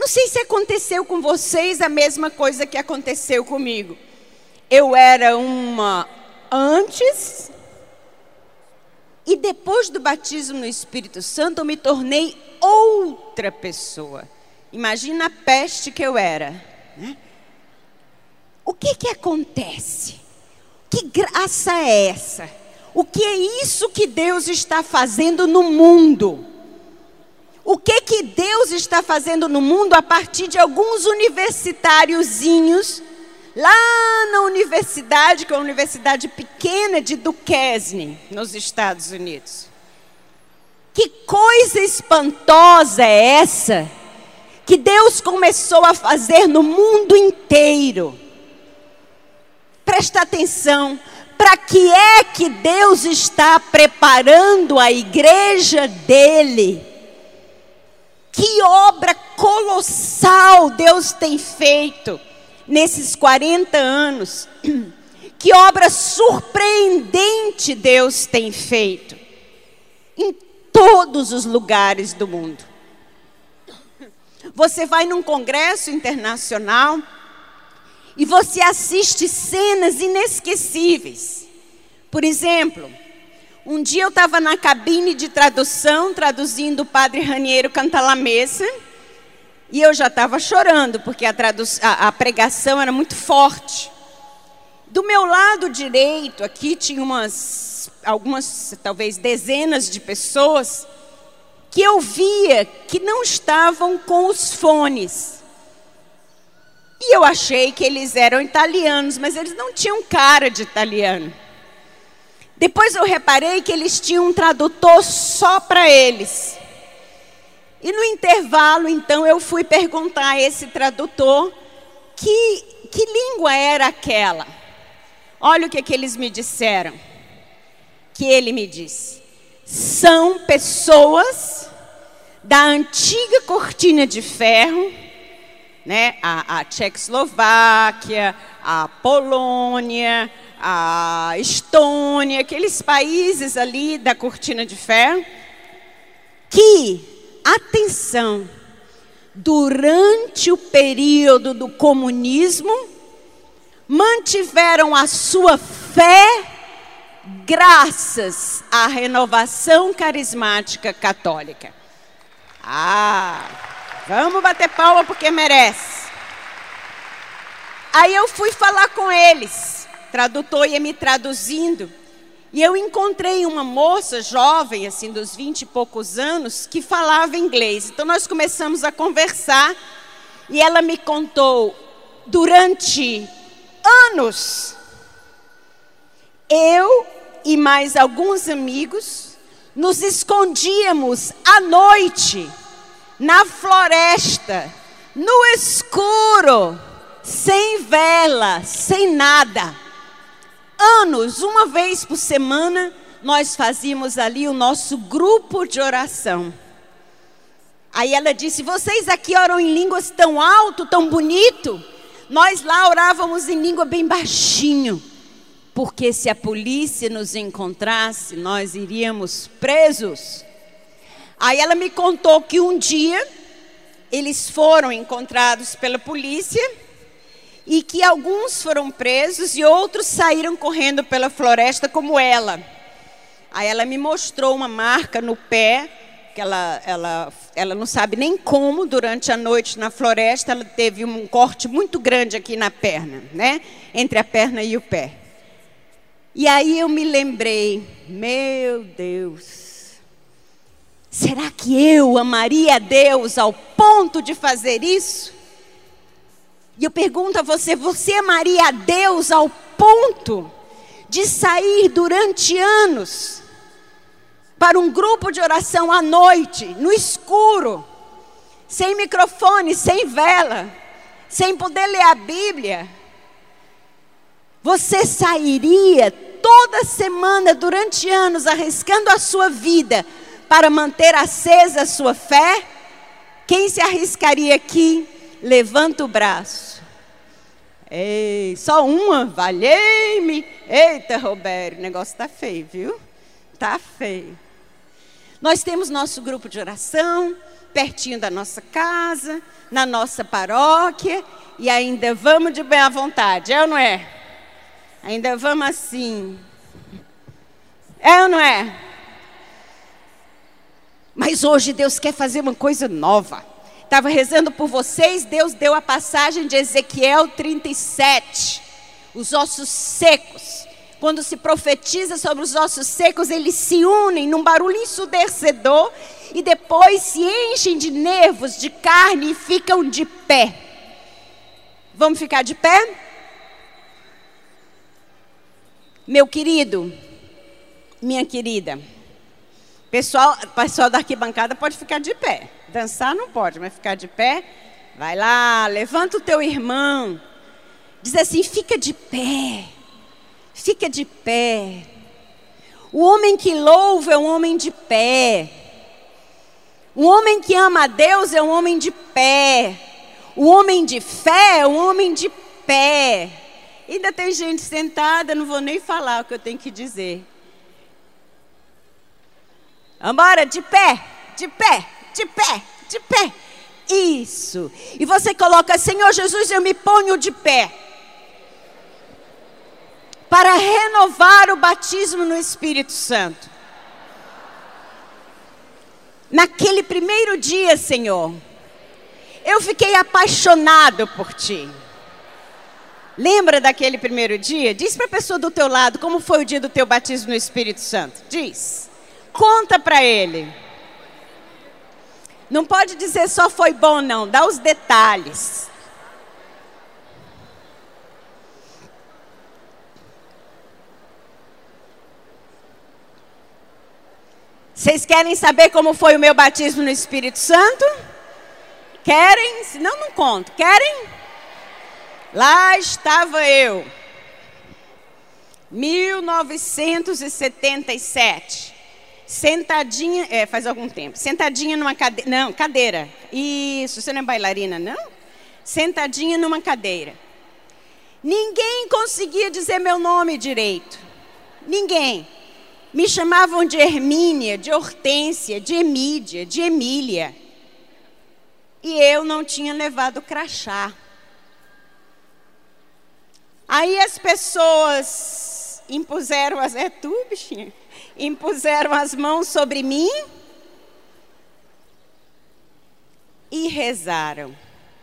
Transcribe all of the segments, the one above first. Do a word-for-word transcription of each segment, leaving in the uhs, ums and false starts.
Não sei se aconteceu com vocês a mesma coisa que aconteceu comigo. Eu era uma antes, e depois do batismo no Espírito Santo, eu me tornei outra pessoa. Imagina a peste que eu era, né? O que que acontece? Que graça é essa? O que é isso que Deus está fazendo no mundo? O que que Deus está fazendo no mundo a partir de alguns universitáriozinhos lá na universidade, que é uma universidade pequena de Duquesne, nos Estados Unidos? Que coisa espantosa é essa que Deus começou a fazer no mundo inteiro? Presta atenção. Para que é que Deus está preparando a igreja dele? Que obra colossal Deus tem feito nesses quarenta anos. Que obra surpreendente Deus tem feito em todos os lugares do mundo. Você vai num congresso internacional e você assiste cenas inesquecíveis. Por exemplo, um dia eu estava na cabine de tradução, traduzindo o Padre Raniero Cantalamessa, e eu já estava chorando, porque a, a, a pregação era muito forte. Do meu lado direito, aqui tinha umas, algumas, talvez dezenas de pessoas, que eu via que não estavam com os fones. E eu achei que eles eram italianos, mas eles não tinham cara de italiano. Depois eu reparei que eles tinham um tradutor só para eles. E no intervalo, então, eu fui perguntar a esse tradutor que, que língua era aquela. Olha o que, que eles me disseram. Que ele me disse: são pessoas da antiga cortina de ferro, né? A, a Tchecoslováquia, a Polônia, a Estônia, aqueles países ali da cortina de ferro, que, atenção, durante o período do comunismo, mantiveram a sua fé graças à renovação carismática católica. Ah, vamos bater palma porque merece. Aí eu fui falar com eles. O tradutor ia me traduzindo, e eu encontrei uma moça jovem, assim, dos vinte e poucos anos, que falava inglês. Então nós começamos a conversar, e ela me contou, durante anos, eu e mais alguns amigos, nos escondíamos à noite, na floresta, no escuro, sem vela, sem nada. Anos, uma vez por semana, nós fazíamos ali o nosso grupo de oração. Aí ela disse: vocês aqui oram em línguas tão alto, tão bonito. Nós lá orávamos em língua bem baixinho, porque se a polícia nos encontrasse, nós iríamos presos. Aí ela me contou que um dia eles foram encontrados pela polícia, e que alguns foram presos e outros saíram correndo pela floresta como ela. Aí ela me mostrou uma marca no pé, que ela, ela, ela não sabe nem como, durante a noite na floresta, ela teve um corte muito grande aqui na perna, né? Entre a perna e o pé. E aí eu me lembrei, meu Deus, será que eu amaria a Deus ao ponto de fazer isso? E eu pergunto a você, você amaria a Deus ao ponto de sair durante anos para um grupo de oração à noite, no escuro, sem microfone, sem vela, sem poder ler a Bíblia? Você sairia toda semana, durante anos, arriscando a sua vida para manter acesa a sua fé? Quem se arriscaria aqui? Levanta o braço. Ei, só uma, valei-me. Eita, Roberto, o negócio está feio, viu? Está feio. Nós temos nosso grupo de oração, pertinho da nossa casa, na nossa paróquia, e ainda vamos de bem à vontade, é ou não é? Ainda vamos assim. É ou não é? Mas hoje Deus quer fazer uma coisa nova. Estava rezando por vocês, Deus deu a passagem de Ezequiel trinta e sete. Os ossos secos. Quando se profetiza sobre os ossos secos, eles se unem num barulho ensurdecedor e depois se enchem de nervos, de carne e ficam de pé. Vamos ficar de pé? Meu querido, minha querida, pessoal, pessoal da arquibancada pode ficar de pé. Dançar não pode, mas ficar de pé, vai lá, levanta o teu irmão. Diz assim, fica de pé, fica de pé. O homem que louva é um homem de pé. O homem que ama a Deus é um homem de pé. O homem de fé é um homem de pé. Ainda tem gente sentada, não vou nem falar o que eu tenho que dizer. Vambora, de pé, de pé, de pé, de pé. Isso. E você coloca, Senhor Jesus, eu me ponho de pé. Para renovar o batismo no Espírito Santo. Naquele primeiro dia, Senhor, eu fiquei apaixonado por Ti. Lembra daquele primeiro dia? Diz para a pessoa do teu lado como foi o dia do teu batismo no Espírito Santo. Diz. Conta para ele. Não pode dizer só foi bom, não. Dá os detalhes. Vocês querem saber como foi o meu batismo no Espírito Santo? Querem? Senão não conto. Querem? Lá estava eu. mil novecentos e setenta e sete. Sentadinha, é, faz algum tempo. Sentadinha numa cadeira. Não, cadeira. Isso, você não é bailarina, não? Sentadinha numa cadeira. Ninguém conseguia dizer meu nome direito. Ninguém. Me chamavam de Hermínia, de Hortência, de Emídia, de Emília. E eu não tinha levado crachá. Aí as pessoas impuseram as... É tu, bichinha? Impuseram as mãos sobre mim e rezaram.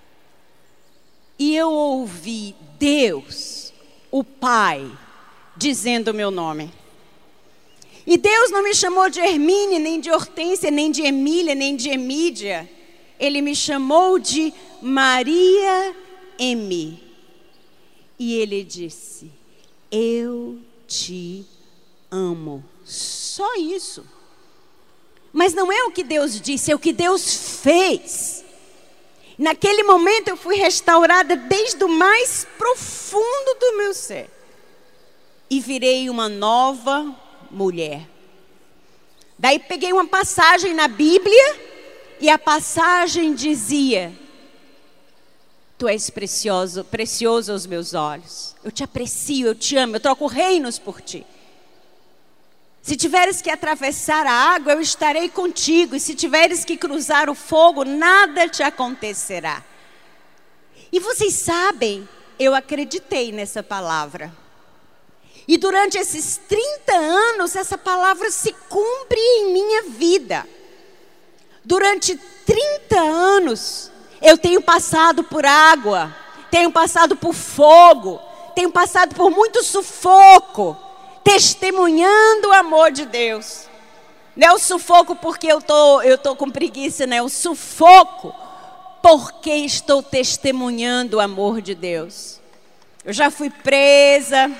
E eu ouvi Deus, o Pai, dizendo o meu nome. E Deus não me chamou de Hermínia, nem de Hortência, nem de Emília, nem de Emídia. Ele me chamou de Maria M. E ele disse, eu te amo. Só isso. Mas não é o que Deus disse, é o que Deus fez. Naquele momento eu fui restaurada desde o mais profundo do meu ser. E virei uma nova mulher. Daí peguei uma passagem na Bíblia e a passagem dizia, tu és precioso, precioso aos meus olhos. Eu te aprecio, eu te amo, eu troco reinos por ti. Se tiveres que atravessar a água, eu estarei contigo. E se tiveres que cruzar o fogo, nada te acontecerá. E vocês sabem, eu acreditei nessa palavra. E durante esses trinta anos, essa palavra se cumpre em minha vida. Durante trinta anos, eu tenho passado por água, tenho passado por fogo, tenho passado por muito sufoco, testemunhando o amor de Deus. Não é o sufoco porque eu tô, eu tô com preguiça, não é o sufoco porque estou testemunhando o amor de Deus. Eu já fui presa.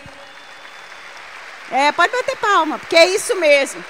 É, pode bater palma, porque é isso mesmo.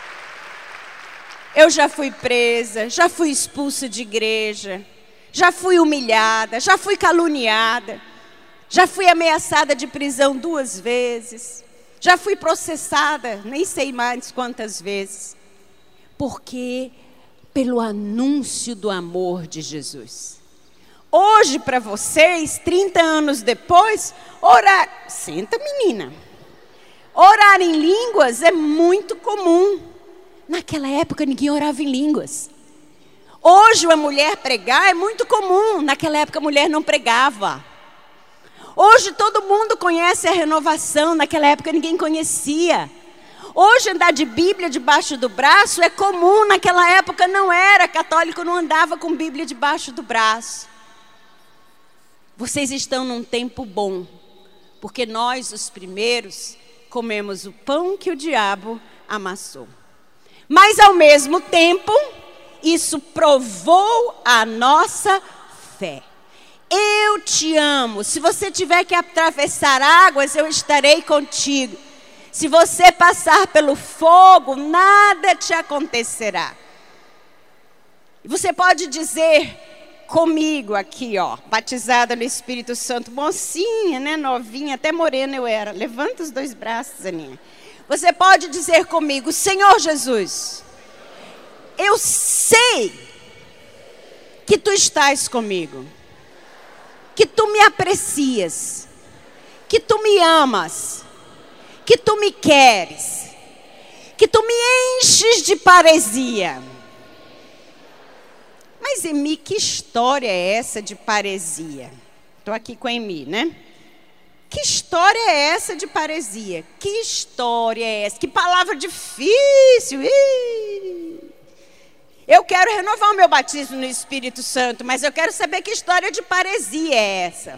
Eu já fui presa, já fui expulsa de igreja, já fui humilhada, já fui caluniada, já fui ameaçada de prisão duas vezes, já fui processada, nem sei mais quantas vezes, porque pelo anúncio do amor de Jesus. Hoje, para vocês, trinta anos depois, orar... Senta, menina. Orar em línguas é muito comum. Naquela época, ninguém orava em línguas. Hoje uma mulher pregar é muito comum, naquela época a mulher não pregava. Hoje todo mundo conhece a renovação, naquela época ninguém conhecia. Hoje andar de Bíblia debaixo do braço é comum, naquela época não era. Católico não andava com Bíblia debaixo do braço. Vocês estão num tempo bom, porque nós, os primeiros, comemos o pão que o diabo amassou. Mas ao mesmo tempo, isso provou a nossa fé. Eu te amo. Se você tiver que atravessar águas, eu estarei contigo. Se você passar pelo fogo, nada te acontecerá. E você pode dizer comigo aqui, ó, batizada no Espírito Santo, mocinha, né, novinha, até morena eu era. Levanta os dois braços, Aninha. Você pode dizer comigo: Senhor Jesus, eu sei que tu estás comigo, que tu me aprecias, que tu me amas, que tu me queres, que tu me enches de paresia. Mas, Emi, que história é essa de paresia? Estou aqui com a Emi, né? Que história é essa de paresia? Que história é essa? Que palavra difícil! Ih! Eu quero renovar o meu batismo no Espírito Santo, mas eu quero saber que história de paresia é essa.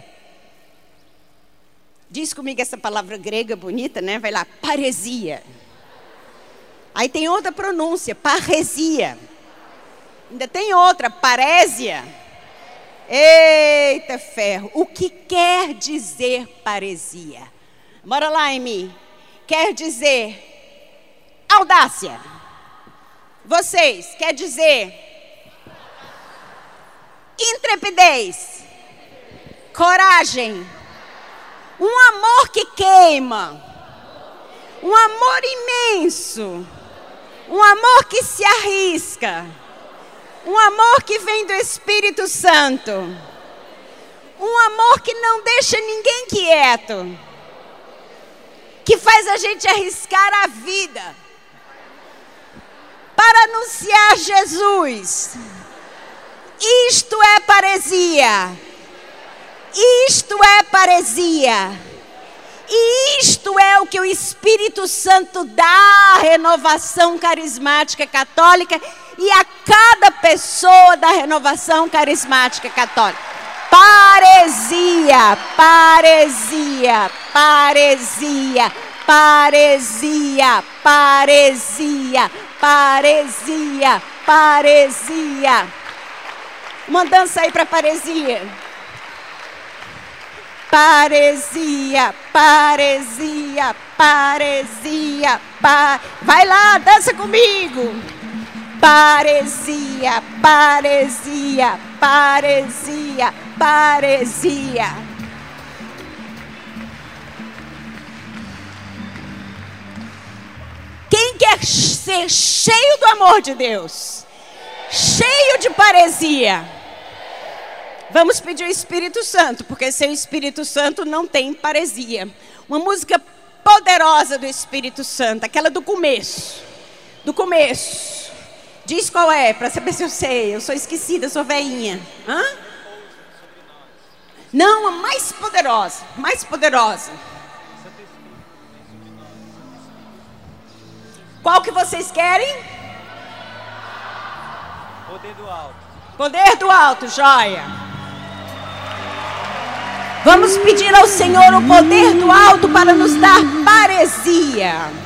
Diz comigo essa palavra grega bonita, né? Vai lá, paresia. Aí tem outra pronúncia, parresia. Ainda tem outra, parésia. Eita ferro. O que quer dizer paresia? Bora lá, Emi. Quer dizer audácia. Vocês, quer dizer intrepidez, coragem, um amor que queima, um amor imenso, um amor que se arrisca, um amor que vem do Espírito Santo, um amor que não deixa ninguém quieto, que faz a gente arriscar a vida para anunciar Jesus. Isto é paresia. Isto é paresia. E isto é o que o Espírito Santo dá à renovação carismática católica e a cada pessoa da renovação carismática católica. Paresia, paresia, paresia, paresia, paresia, paresia, paresia. Uma dança aí para paresia. Paresia, paresia, paresia, pa... Vai lá, dança comigo. Paresia, paresia, paresia, paresia. Quem quer ser cheio do amor de Deus? Cheio de paresia? Vamos pedir o Espírito Santo, porque sem o Espírito Santo não tem paresia. Uma música poderosa do Espírito Santo, aquela do começo. Do começo. Diz qual é, para saber se eu sei. Eu sou esquecida, sou velhinha. Hã? Não, a mais poderosa. Mais poderosa. Qual que vocês querem? Poder do alto. Poder do alto, joia. Vamos pedir ao Senhor o poder do alto para nos dar paresia.